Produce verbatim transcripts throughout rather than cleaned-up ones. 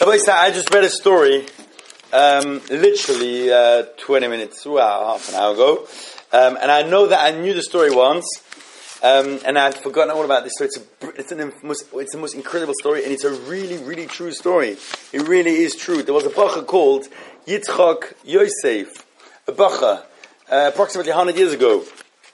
Rabbi Isai, I just read a story, um, literally uh, twenty minutes, well, half an hour ago, um, and I know that I knew the story once, um, and I'd forgotten all about this. So it's a, it's an most, it's the most incredible story, and it's a really, really true story. It really is true. There was a bacha called Yitzchak Yosef, a bacha, uh, approximately one hundred years ago.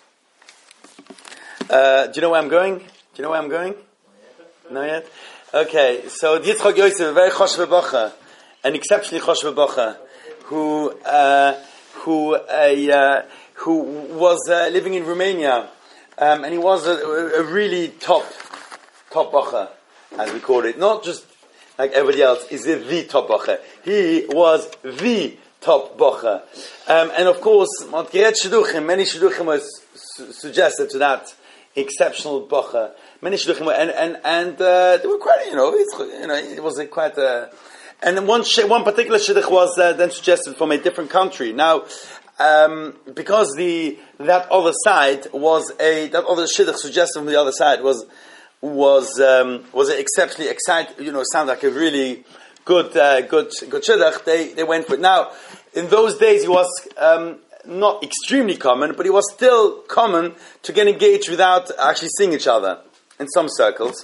Uh, do you know where I'm going? Do you know where I'm going? Not yet? Okay, so Yitzchak Yosef, a very choshev bacha, an exceptionally choshev bacha, who uh, who uh, uh, who was uh, living in Romania, um, and he was a, a really top top bacha, as we call it, not just like everybody else. Is the top bacha? He was the top bacha, um, and of course, many shidduchim was su- suggested to that exceptional bacha. Many shidduchim were, and and and uh, they were quite, you know, it's, you know, it was a quite a, and one one particular shidduch was uh, then suggested from a different country. Now, um, because the that other side was a that other shidduch suggested from the other side was was um, was exceptionally excited. You know, sounded like a really good uh, good good shidduch. They they went for it. Now, in those days, he was. Um, Not extremely common, but it was still common to get engaged without actually seeing each other in some circles.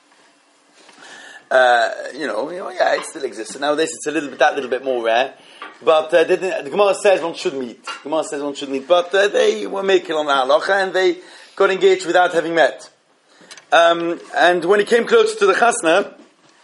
Uh, you know, you know, yeah, it still exists. Nowadays, it's a little bit that little bit more rare. But uh, the, the Gemara says one should meet. The Gemara says one should meet, but uh, they were making on the halacha and they got engaged without having met. Um, and when he came closer to the chasna,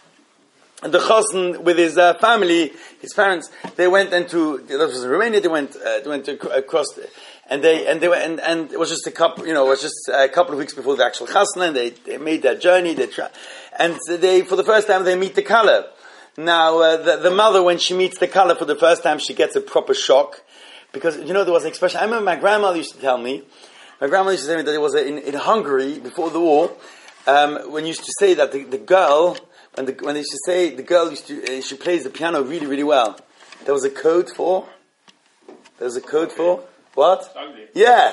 the chassan with his uh, family, his parents, they went into that was in Romania. They went, uh, they went to, across, the, and they and they were and, and it was just a couple, you know, it was just a couple of weeks before the actual chasna, and they, they made their journey. They tra- and they for the first time they meet the kala. Now uh, the, the mother, when she meets the kala for the first time, she gets a proper shock because you know there was an expression. I remember my grandmother used to tell me. My grandmother used to tell me that it was a, in, in Hungary before the war um, when you used to say that the, the girl. When, the, when they used to say the girl used to, uh, she plays the piano really, really well. There was a code for. There was a code for what? Ugly. Yeah,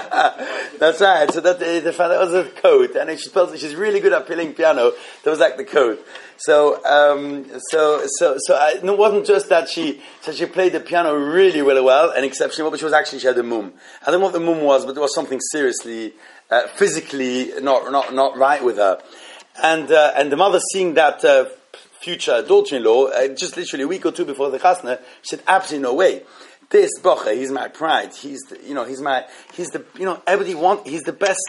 that's right. So that they, they found that was a code, and she tells she's really good at playing piano. That was like the code. So, um, so, so, so I, it wasn't just that she, so she played the piano really, really well and exceptionally well, but she was actually she had a mum. I don't know what the mum was, but there was something seriously, uh, physically not, not, not right with her. And uh, and the mother, seeing that uh, future daughter-in-law, uh, just literally a week or two before the chasna, she said, "Absolutely no way. This bacha, he's my pride. He's the, you know, he's my, he's the, you know, everybody want. He's the best.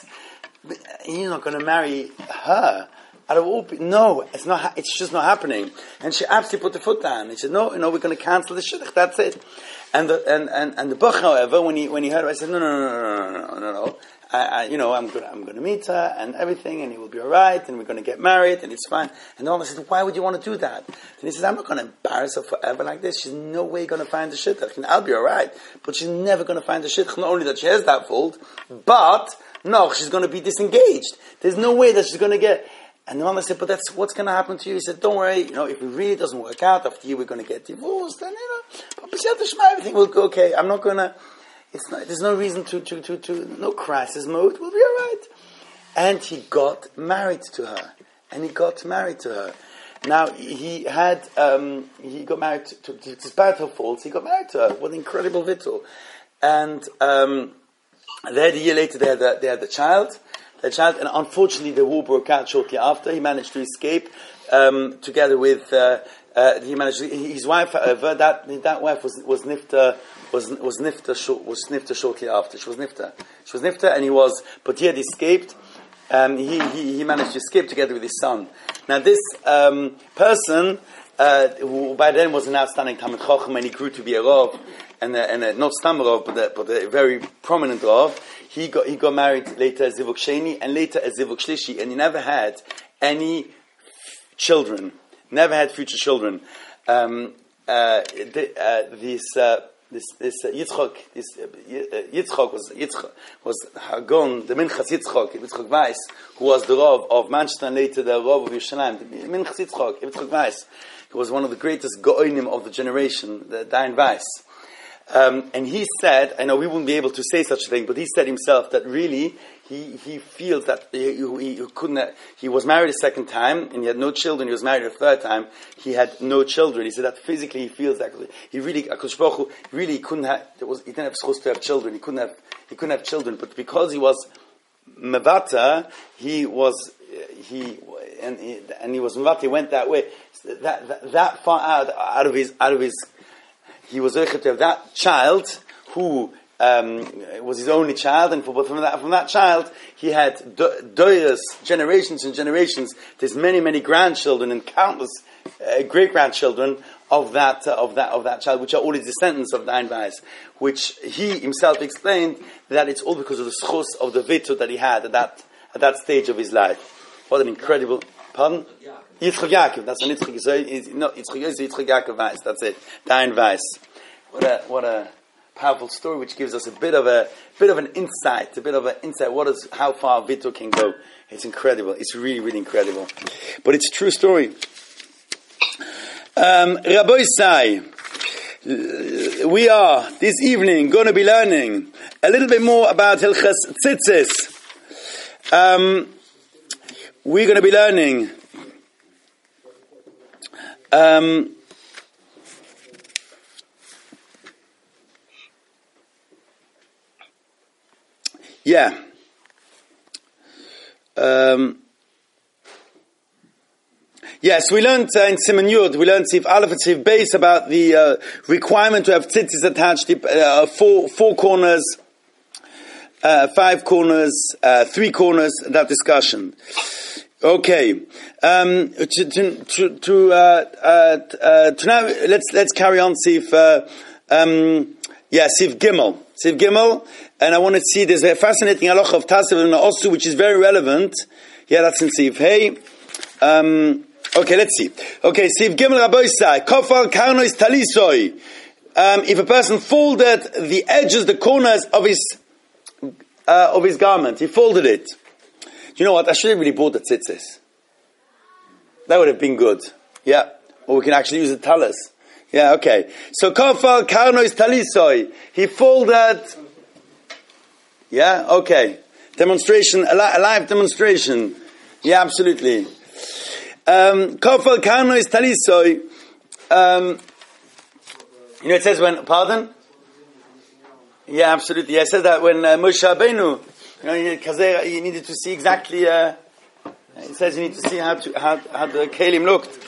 He's not going to marry her. Out of all, people, no, it's not. It's just not happening." And she absolutely put the foot down. And she said, "No, you know, we're going to cancel the shidduch. That's it." And the and and and the bacha, however, when he when he heard it, I said, "No, no, no, no, no, no, no, no." I, I, you know, I'm going I'm going to meet her and everything, and he will be all right, and we're going to get married, and it's fine. And the mother said, "Why would you want to do that?" And he says, "I'm not going to embarrass her forever like this. She's no way going to find the shidduch. And I'll be all right, but she's never going to find the shidduch. Not only that she has that fault, but no, she's going to be disengaged. There's no way that she's going to get." And the mother said, "But that's what's going to happen to you." He said, "Don't worry. You know, if it really doesn't work out after you, we're going to get divorced, and you know, but b'siyata shema, everything will go okay. I'm not going to." It's not, there's no reason to, to, to, to, no crisis mode, we'll be alright. And he got married to her. And he got married to her. Now, he had, um, he got married to, to, despite her faults, he got married to her. What an incredible vittel. And, um, they had a year later, they had the, they had the child, the child, and unfortunately the war broke out shortly after. He managed to escape, um, together with, uh, uh, he managed, to, his wife, however, that, that wife was, was nifta, was was nifta short, was nifta shortly after. She was nifta. She was nifta, and he was, but he had escaped. Um, he, he he managed to escape together with his son. Now this um, person, uh, who by then was an outstanding Talmid Chacham, and he grew to be a Rav, and a, and a, not Stam Rav, but a, but a very prominent Rav. He got he got married later as Zivuk Sheni, and later as Zivuk Shlishi, and he never had any children. Never had future children. Um, uh, the, uh, this. Uh, This this uh, Yitzchak this uh, Yitzchak was Yitzchak was Hagon the Minchas Yitzchak Yitzchak Weiss, who was the Rav of Manchester and later the Rav of Yerushalayim. The Minchas Yitzchak Yitzchak Weiss, he was one of the greatest Go'onim of the generation, the Dayan Weiss. Um, and he said, I know we wouldn't be able to say such a thing, but he said himself that really he, he feels that he, he, he couldn't have, he was married a second time and he had no children. He was married a third time. He had no children. He said that physically he feels that he really, Akash Baruch Hu, really couldn't have, there was, he didn't have supposed to have children. He couldn't have, he couldn't have children. But because he was Mevata, he was, he, and he, and he was Mevata, he went that way. That, that, that far out, out of his, out of his, he was able to have that child who, Um, was his only child, and from that from that child he had doyers, generations and generations. There's many many grandchildren and countless uh, great grandchildren of that uh, of that of that child, which are all his descendants of Dain Weiss, which he himself explained that it's all because of the schus of the vito that he had at that at that stage of his life. What an incredible pardon. Yitzchak Yaakov. That's an Yitzchak. No, Yitzchak Yitzchak Yaakov Weiss. That's it. Dain Weiss. What a what a powerful story, which gives us a bit of a bit of an insight, a bit of an insight. What is how far Vito can go? It's incredible. It's really, really incredible. But it's a true story. Um, Rabbi Isai, we are this evening going to be learning a little bit more about Hilchas Tzitzis. Um, we're going to be learning. Um, Yeah. Um, yes, we learned uh, in Siman Yud, we learned Sif Aleph and Sif Beis about the uh, requirement to have tzitzis attached, uh, four, four corners, uh, five corners, uh, three corners, that discussion. Okay. Um, to, to, to, to, uh, uh, uh, to now, let's, let's carry on, Sif, uh, um, yeah, Sif Gimel. Sif Gimel, and I want to see, there's a fascinating halacha of Tasav and Osu, which is very relevant. Yeah, that's in Sif Hey. Um, okay, let's see. Okay, Sif Gimel Rabosai, Kofar Karnois Talisoi. Um, if a person folded the edges, the corners of his, uh, of his garment, he folded it. Do you know what? I should have really bought the tzitzis. That would have been good. Yeah. Or we can actually use the talis. Yeah, okay. So, Kofar Karnois Talisoi. He folded. Yeah, okay. Demonstration, a, li- a live demonstration. Yeah, absolutely. Um, Kofar Karnois Talisoi. Um, you know, it says when, pardon? Yeah, absolutely. Yeah, it says that when uh, Moshe Rabbeinu, you know, you, you needed to see exactly, uh, it says you need to see how to, how, how the kelim looked.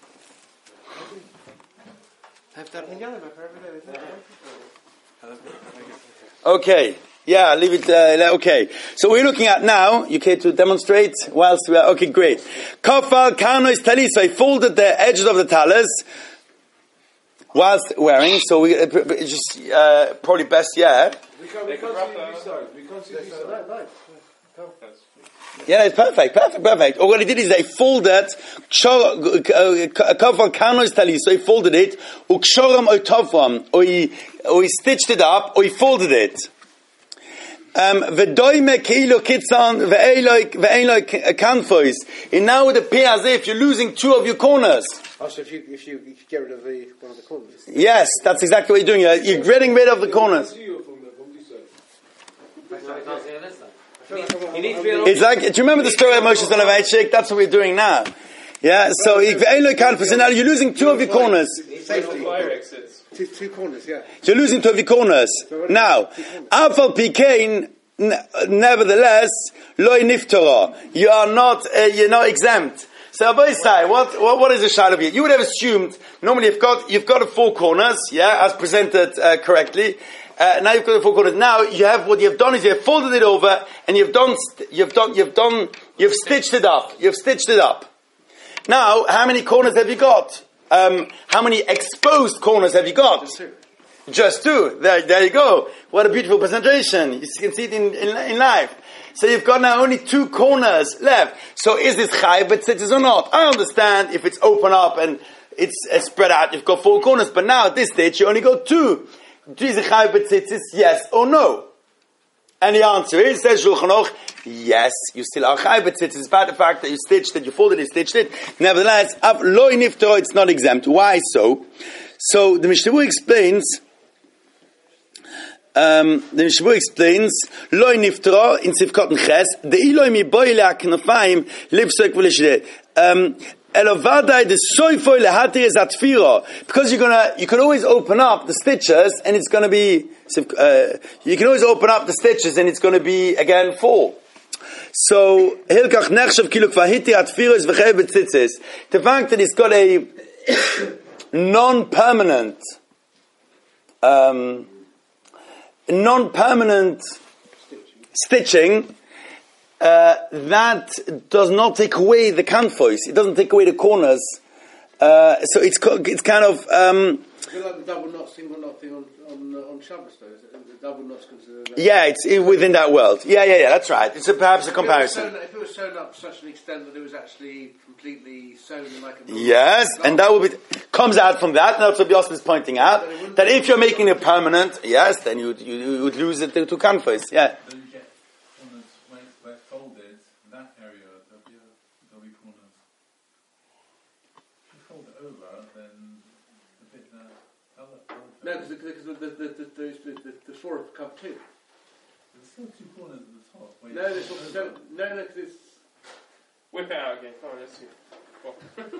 Okay, yeah, leave it, uh, okay. So we're looking at now, you care to demonstrate whilst we are, okay, great. Kofar Karnois Talisoi, folded the edges of the talis whilst wearing, so we, uh, just, uh, probably best, yeah. We can't, we can't see these sides, we can't see these sides. Yeah, it's perfect, perfect, perfect. Or what he did is they folded, Kofar Karnois Talisoi, so he folded it, Ukshoram Oitofram, or he, or he stitched it up, or he folded it. Um, V'doime keilo kitzan, ve'eloi kanfois. And now it appears as if you're losing two of your corners. Oh, so if you, if you, you get rid of the, one of the corners? Yes, that's exactly what you're doing. You're, you're getting rid of the corners. It's like, do you remember the story of Moshe Soloveitchik? That's what we're doing now. Yeah, so now you're losing two of your corners. Two, two corners, yeah. So you're losing two of your corners. Now, Afal Pikein, nevertheless, loy niftara. You are not, uh, you're not exempt. So Abai say, what, what, what is the shad of you? You would have assumed, normally you've got, you've got four corners, yeah, as presented uh, correctly. Uh, now you've got the four corners. Now you have, what you've done is you've folded it over and you've done, you've done, you've done, you've stitched it up. You've stitched it up. Now, how many corners have you got? Um, how many exposed corners have you got? Just two. Just two. There, there you go. What a beautiful presentation. You can see it in, in, in life. So you've got now only two corners left. So is this chayv b'tzitzis or not? I understand if it's open up and it's uh, spread out, you've got four corners. But now at this stage, you only got two. Is it chayv b'tzitzis, yes or no? And the answer is, says Shulchan Aruch, yes, you still are chayv b'tzitzis. It's about the fact that you stitched it, you folded it, stitched it. Nevertheless, av lo niftaro, it's not exempt. Why so? So the Mishnah explains, Um, the Mishnah explains, Loi niftra in Sivkot Ches, the Eloi mi boile aknafaim lipsek v'lishde. Um, Elovadai the soifoi lehati is atfira, because you're gonna, you can always open up the stitches and it's gonna be, uh, you can always open up the stitches and it's gonna be again four. So hilkach nechshav kiluk vahiti atfira is v'chei b'tzitzis. The fact that it's got a non-permanent, um, non-permanent stitching, uh, that does not take away the canfois. It doesn't take away the corners. Uh, so it's it's kind of. Um, Is it like the double knot, single knot thing on on, uh, on Shabbos though? Is it the double knots considered? That? Yeah, it's within that world. Yeah, yeah, yeah. That's right. It's a, perhaps a comparison. If it, sewn, if it was sewn up to such an extent that it was actually completely sewn in like a yes, and that will be comes out from that. And that's what Yosef is pointing out, that if you're making it permanent, yes, then you would you, you would lose it to, to canvas. Yeah. So you get corners where, where folded, that area there'll be, a, there'll be corners. If you fold it over, then the bit there. Other, other no, because the, the, the, the, the, the, the, the four have come two. There's still two corners at the top. Where No, there's also, no, no, because it's. Whip it out again. Come on, let's see. Oh.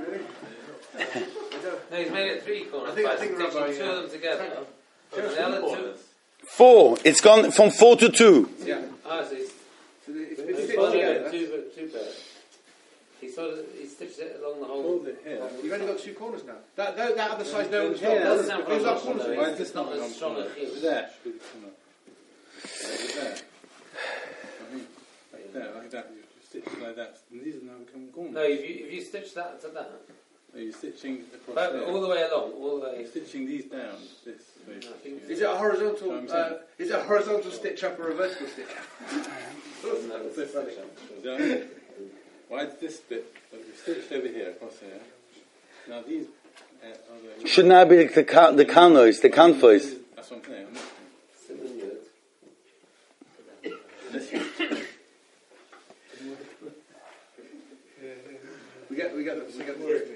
No, he's made it three corners I think- I by think stitching Rabbi, two uh, of them together. Show us The other the two. corners. Four. It's gone from four to two. Yeah. Ah, so he's, So the, it's, he's it's folded together. it two, two pairs. He sort of he stitched it along the whole. Hold it here. along the You've only side. got two corners now. That that, that other side's no one's Yeah, got. It doesn't sound Those are proper, corners. though. Why is It's this not not as on strong corner? a heel. There should be the corner. Over there. I mean, like there, like that. You stitch it like that. And these are now become corners. No, if you if you stitch that to that, Are you stitching across but there? all the way along, all the way. You're stitching these down. This way. I think- Is it a horizontal? I'm Uh, saying- is it a horizontal stitch up or a vertical stitch up? No, it's a stitch up. Do you know what I mean? Why is this bit? So we stitched over here, across here. Now these uh, are the. Should now be the ca- the canos, the canfois. That's what I'm saying. I'm not Similar units. We get we get the we get the. We get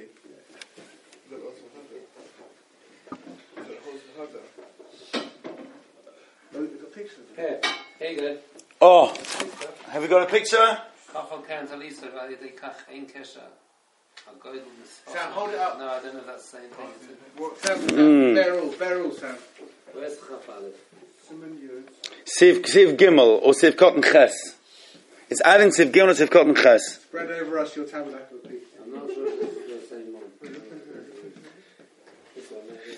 Oh, we've got pictures of it. Here, here you go. Oh, have we got a picture? Kachal Kant Alisa Valide Kach Ein Kesha. A golden Sam, hold it up. No, I don't know if that's the same thing. Is it? What sound? Mm. Barrel, barrel sound. Where's Chafalid? Simon Yud. Siv Siv Gimel or Siv Cotton Ches. It's adding Siv Gimel or Siv Cotton Ches. Spread over us your tabernacle of peace. I'm not sure if it's the same one. This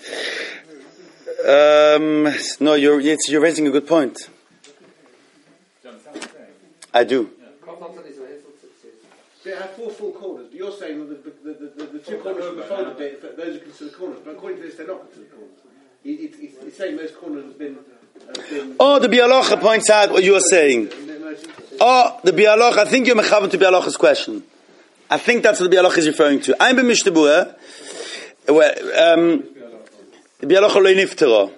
one, maybe. Um, no, you're it's, you're raising a good point. Do you understand what I'm saying? I do. Kachal Alisa Hazel Sixes. So it had four full corners, but you're saying that the, the, the, the, the two corners from the folded bit, those are considered corners, but according to this, they're not considered corners. It, it, it's, it's saying those corners have been. Have been Oh, the Bialocha points out what you are saying. Oh, the Bialocha. I think you're mechavan to Bialocha's question. I think that's what the Bialocha is referring to. I'm b'mishtabua. Well, um, the Bialocha lo niftero.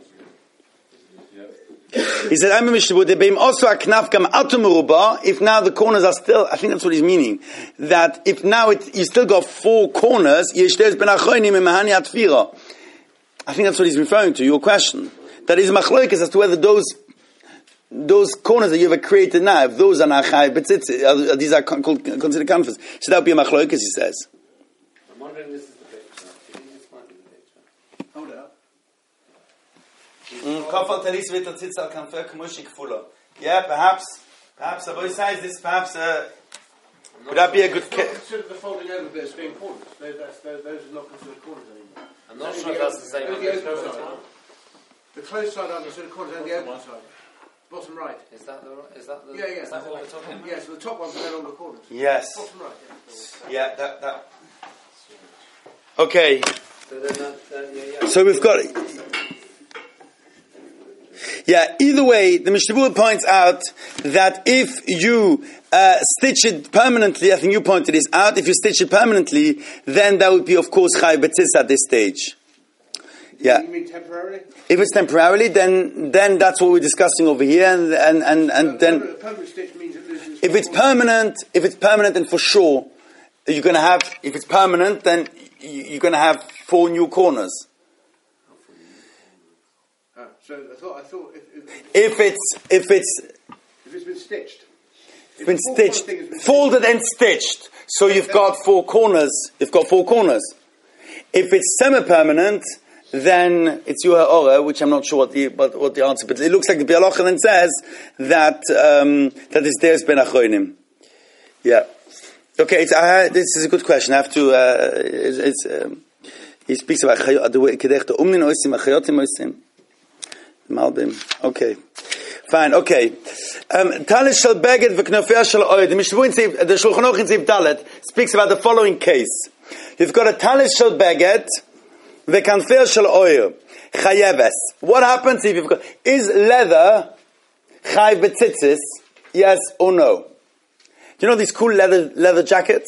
He said, I'm b'mishtabua. The beim also a knaf gam atum meruba. If now the corners are still, I think that's what he's meaning. That if now it, you still got four corners, yeshtes ben achoinim imahani atfira. I think that's what he's referring to. Your question. That is machloikas as to whether those those corners that you ever created now, if those are nachai, but uh, these are con- considered canvas. So that would be a machloikas, he says. I'm wondering this is the picture. Do you think this might be the picture? Hold it up. Yeah, perhaps, perhaps, on both sides, this perhaps, uh, would that be a good It's not case? considered the folding over bit as being corners. Those, that's, those, those are not considered corners anymore. I'm not Only sure if the that's open- the same only one. the open side. The closed side aren't considered corners, only the open side. Bottom right. Is that the? Is that the? Yeah, yeah. Is that what we're talking about? Yeah, so the top ones are no longer corners. Yes. Bottom right. Yeah, that, that. Okay, So then that, that yeah, yeah. so we've got, yeah, either way, the Mishnah points out that if you uh, stitch it permanently, I think you pointed this out, if you stitch it permanently, then that would be, of course, Chai Betzis at this stage. Yeah. You mean temporarily? If it's temporarily, then then that's what we're discussing over here, and and and, and then Permanent, permanent stitch means it loses. if it's permanent, if it's permanent, then for sure you're going to have. If it's permanent, then you- you're going to have four new corners. Ah, So I thought, I thought if, if, If it's if it's if it's been stitched, if been the four stitched, corner thing has been folded and stitched, so you've got four corners. You've got four corners. If it's semi-permanent, then it's your ha'ora, which I'm not sure what the what, what the answer, but it looks like the Bialocha then says that um, that is there's ben achronim. Yeah. Okay. It's, uh, this is a good question. I have to. Uh, it's, it's, um, he speaks about the way kedech umnin oisim achayotim oisim malbim. Okay. Fine. Okay. Talis shel beged v'knofei shel oil. The Mishnah in Seif, the Shulchan Aruch in Seif Dalet speaks about the following case. You've got a talis shel beged v'knofei shel oil. Chayeves. What happens if you've got is leather chayev b'tzitzis? Yes or no? Do you know these cool leather leather jackets?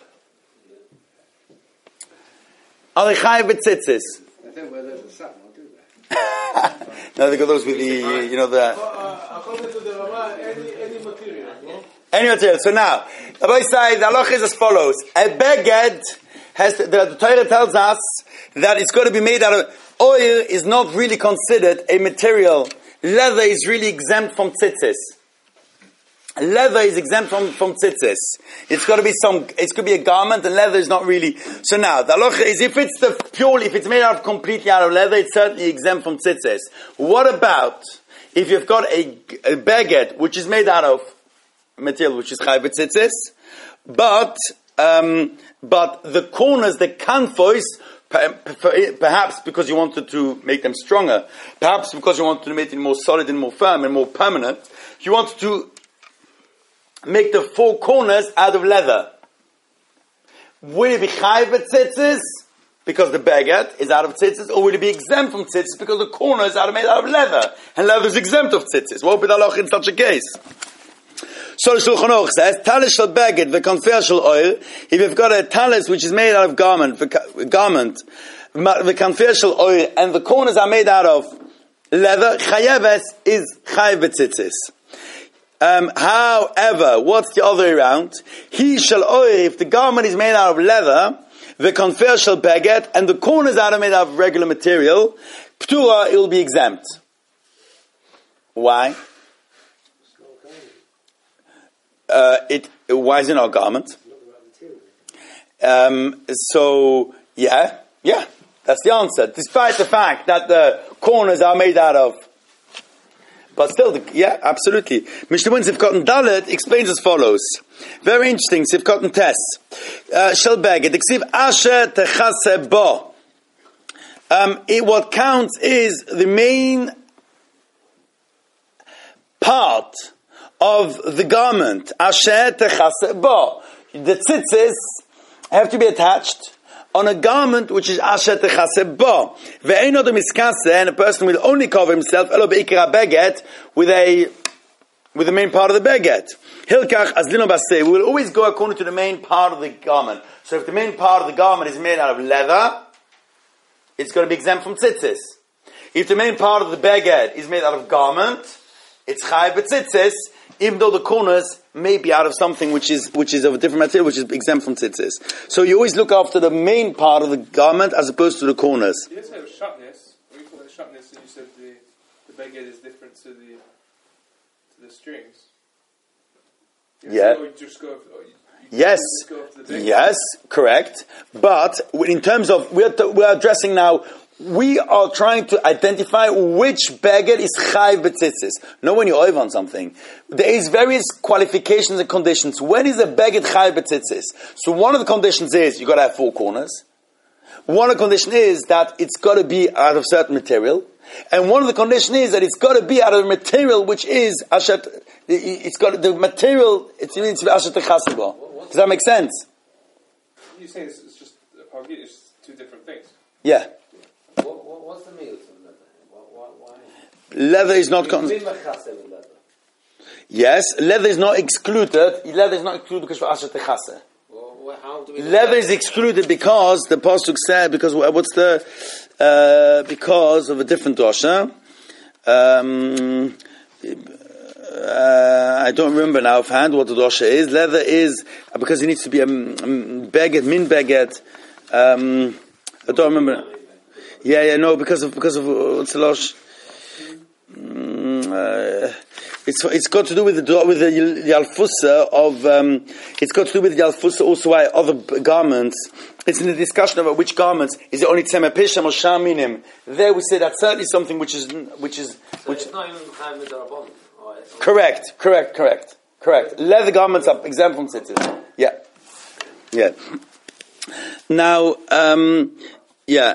Are they chayev b'tzitzis? I don't wear those at Saturn, I'll do that. No, they got those with the, you know, the... According to the Rama, any, any material, no? Any material. So now, the boy says, the halacha is as follows. A beged has, the, the Torah tells us that it's got to be made out of, oil is not really considered a material. Leather is really exempt from tzitzis. Leather is exempt from, from tzitzis. It's got to be some, it could be a garment, and leather is not really. So now, the halacha is if it's the purely, if it's made out of completely out of leather, it's certainly exempt from tzitzis. What about if you've got a, a baguette which is made out of material which is chayav b'tzitzis, but um, but the corners, the kanfois, perhaps because you wanted to make them stronger, perhaps because you wanted to make it more solid and more firm and more permanent, you wanted to make the four corners out of leather. Will it be chayav b'tzitzis because the baguette is out of tzitzis, or will it be exempt from tzitzis because the corner is out of, made out of leather, and leather is exempt of tzitzis? What would be the halacha in such a case? So the Shulchan Aruch says, talis shel baguette v'konfer shel oil. If you've got a talis which is made out of garment, garment, v'konfer shel oil, and the corners are made out of leather, chayeves is chayav b'tzitzis. Um, however, what's the other way around? He shall oil, if the garment is made out of leather, the konfer shall baguette, and the corners are made out of regular material, p'tura, it will be exempt. Why? Uh, it, why is it not a garment? Um, so, yeah, yeah, that's the answer. Despite the fact that the corners are made out of But still, the, yeah, absolutely. Mishnah Sivkot Dalet explains as follows. Very interesting. Sivkot Tes. Shel Beged. Eksiv Asher Techase Bo. Um, it, what counts is the main part of the garment. Asher Techase Bo. The tzitzis have to be attached on a garment which is asher techase bo. Ve'eino de miskase, and a person will only cover himself elo beikra beget, with a with the main part of the beget. Hilkach azlino basei. We will always go according to the main part of the garment. So if the main part of the garment is made out of leather, it's going to be exempt from tzitzis. If the main part of the beget is made out of garment, it's chayav b'tzitzis, even though the corners may be out of something which is which is of a different material, which is exempt from tzitzis. So you always look after the main part of the garment as opposed to the corners. You didn't say it was sharpness. When you talked about sharpness, and you said the the baguette is different to the to the strings. You Yeah. said, oh, you just go over, oh, you, you Yes. just go over to the baguette. Yes, correct. But in terms of we're t- we're addressing now. We are trying to identify which baguette is chayav b'tzitzis. Know when you oiv on something. There is various qualifications and conditions. When is a baguette chayav b'tzitzis? So one of the conditions is you got to have four corners. One of the conditions is that it's got to be out of certain material, and one of the conditions is that it's got to be out of material which is ashet. It's got the material. It's means ashet techasibo. Does that make sense? You're saying it's, it's just a baguette. It's two different things. Yeah. What, what, what's the meal of leather? What, what, why? Leather is not. Con- With leather. yes, leather is not excluded. Leather is not excluded because for asher techase. Well, how do we Leather is excluded because the pasuk said because what's the uh, because of a different dosha. Um, uh, I don't remember now offhand what the dosha is. Leather is because it needs to be a um, baguette, min baguette. Um, I don't remember. Yeah, yeah, no, because of because of uh, what's the losh? uh, it's it's got to do with the with the, the alfusa of um, it's got to do with the alfusa also why other garments. It's in the discussion about which garments is it only tzemeh pisham or shaminim. There we say that's certainly something which is which is So which. it's not even chayav midarabon. Correct, correct, correct, correct. Leather garments are exempt from tzitzis. Yeah, yeah. Now, um, yeah.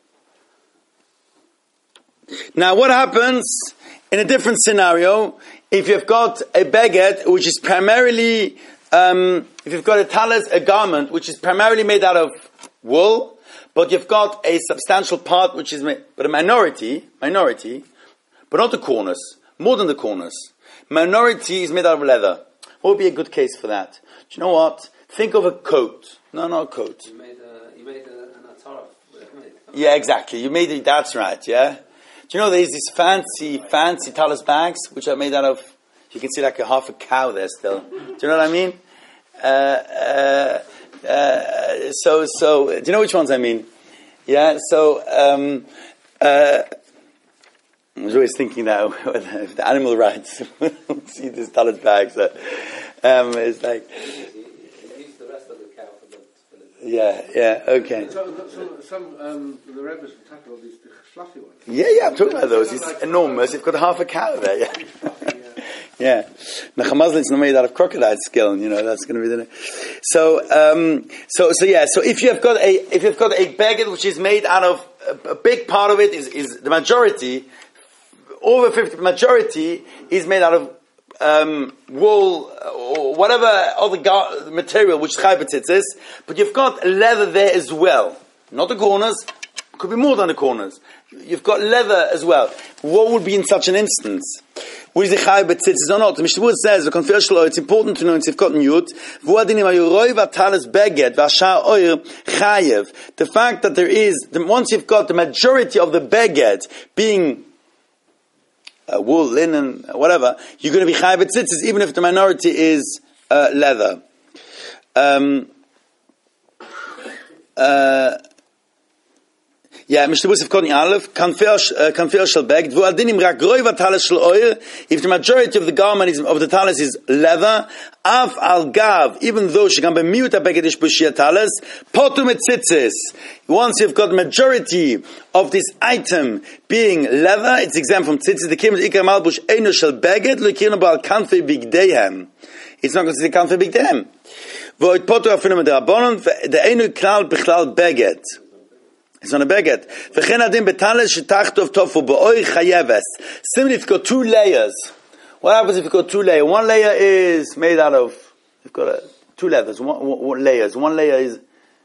Now, what happens in a different scenario if you've got a beged which is primarily, um, if you've got a talis, a garment which is primarily made out of wool, but you've got a substantial part which is made, but a minority, minority, but not the corners, more than the corners. Minority is made out of leather. What would be a good case for that? Do you know what? Think of a coat. No, not a coat. You made a, you made a, an atara. Yeah, exactly. You made it, that's right, yeah? Do you know there's these fancy, fancy talis bags which are made out of, you can see like a half a cow there still. Do you know what I mean? Uh, uh, uh, so, so, do you know which ones I mean? Yeah, so, um, uh, I was always thinking that if the animal rights see these talis bags, that, um, it's like, yeah, yeah, okay. Some, some, some um, the Rebbe's tackle all these the fluffy ones. Yeah, yeah, I'm talking about those. It's enormous. You've got half a cow there, yeah. Yeah. Nachamazlin's not made out of crocodile skin, you know, that's going to be the... So, um, so, so yeah, so if you've got a, if you've got a beged which is made out of, a, a big part of it is, is the majority, over fifty, majority is made out of Um, wool or whatever other gar- material which chaybetzitz is, but you've got leather there as well. Not the corners, could be more than the corners. You've got leather as well. What would be in such an instance? Is the chaybetzitz or not? The Mishnah says the controversial. It's important to know it's got yud. The fact that there is once you've got the majority of the beged being Uh, wool, linen, whatever, you're going to be chayav tzitzis even if the minority is uh, leather. Um, uh, yeah, Mishnah Busif Kodni Aleph, Kanfer Shel Beged, Vu Adinim Rak Roiva Talis Shel Oir, if the majority of the garment is, of the talis is leather, Af Al Gav, even though she can be miut HaBeged Ish B'Shia Talis, Potum Et Tzitzis. Once you've got majority of this item being leather, it's exempt from tzitzis. The Kimmel Ikar Malbush Eino Shel Beged, L'Kirno Bal Kanfe Bigdeihem. It's not considered Kanfe Bigdeihem. Voit Potu Afinu Med Rabbanon, the Eino Klal Bichlal Beged. It's not a beged. V'chen adim betales shetachtov tofu b'oy chayeves. Similarly, if you've got two layers, what happens if you've got two layers? One layer is made out of, you've got a, two leathers, one, one, one layers. One layer is,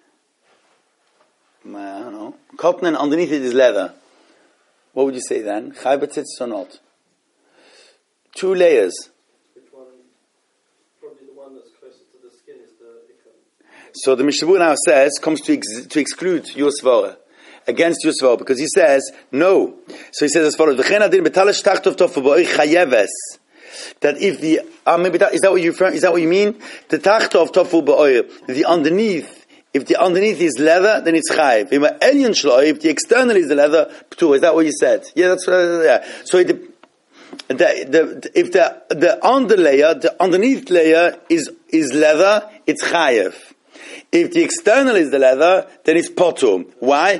I don't know, cotton, and underneath it is leather. What would you say then? Chai b'tzitzis or not? Two layers. Which one? Probably the one that's closer to the skin is the ikar. So the Mishnah now says, comes to ex- to exclude Yosvara. Against Yosvara, because he says, no. So he says as follows, that if the, uh, maybe that, is that what you, is that what you mean? The tachtov tofu ba'oir, the underneath, if the underneath is leather, then it's chayiv. If the external is the leather, p'tur, is that what you said? Yeah, that's what, uh, yeah. So the, the, the, if the, the underlayer, the underneath layer is, is leather, it's chayiv. If the external is the leather, then it's potum. Why?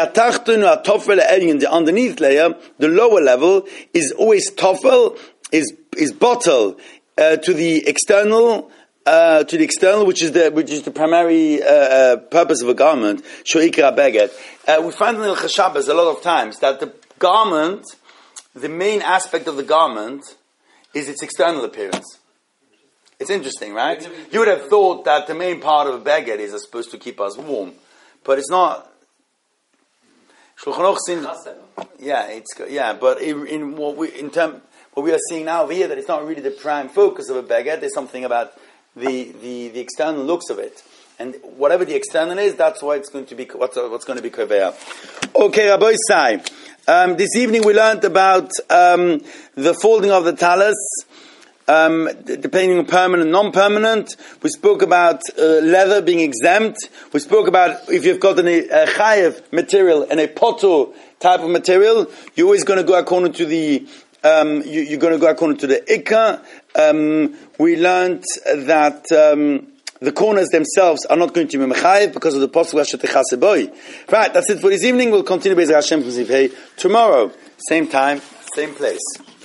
The underneath layer, the lower level, is always tofel, is is bottle uh, to the external, uh, to the external, which is the which is the primary uh, uh, purpose of a garment. Shoikra beget. Uh, we find in the Chashabas a lot of times that the garment, the main aspect of the garment, is its external appearance. It's interesting, right? You would have thought that the main part of a baguette is supposed to keep us warm, but it's not. Shulchan Aruch seems, yeah, it's yeah, but in, in what we in term what we are seeing now over here, that it's not really the prime focus of a baguette. There's something about the, the, the external looks of it, and whatever the external is, that's why it's going to be what's what's going to be koveya. Okay, Rabbi Sai. Um, this evening we learned about um, the folding of the talis. Um, depending on permanent, non-permanent. We spoke about uh, leather being exempt. We spoke about if you've got a uh, chayev material and a poto type of material, you're always going to go according to the um, you, you're going to go according to the Ikka. Um, we learned that um, the corners themselves are not going to be mechayev because of the possible Hashatechase boy. Right, that's it for this evening. We'll continue Be'ezras Hashem tomorrow, same time, same place.